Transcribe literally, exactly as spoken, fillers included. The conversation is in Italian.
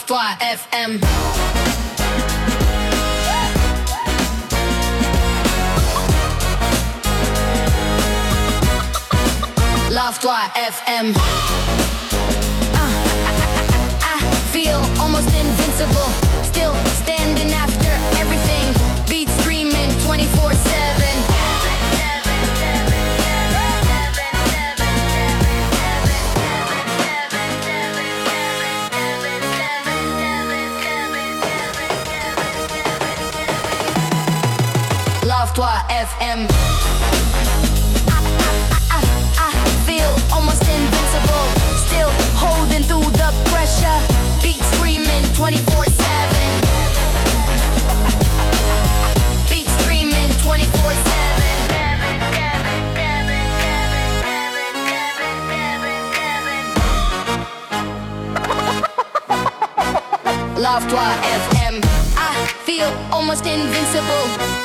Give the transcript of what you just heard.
Love-toi F M. Love-toi F M. Uh, I, I, I feel almost invincible. Still standing after everything. Beats screaming twenty-four seven. Love-toi F M. Almost invincible, still holding through the pressure. Beat screaming twenty-four seven. Beat screaming twenty-four seven. Love-toi F M. I feel almost invincible.